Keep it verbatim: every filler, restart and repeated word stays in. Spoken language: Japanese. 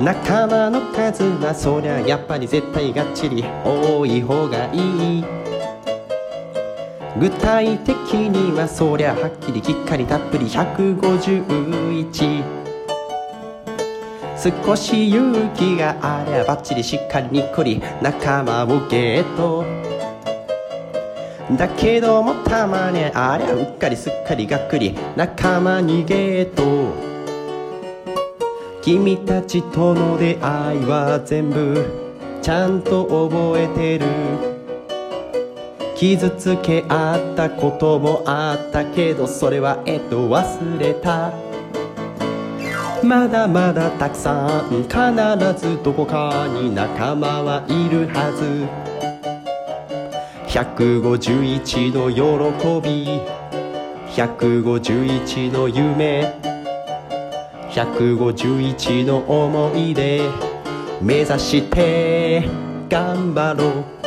仲間の数はそりゃやっぱり絶対がっちり多い方がいい。具体的にはそりゃはっきりきっかりたっぷりひゃくごじゅういち。少し勇気がありゃばっちりしっかりにっこり仲間をゲット。だけどもたまにありゃうっかりすっかりがっくり仲間にゲット。君たちとの出会いは全部ちゃんと覚えてる。傷つけ合ったこともあったけどそれはえっと忘れた。まだまだたくさん必ずどこかに仲間はいるはず。ひゃくごじゅういちの喜び、ひゃくごじゅういちの夢、ひゃくごじゅういちの思い出目指して頑張ろう。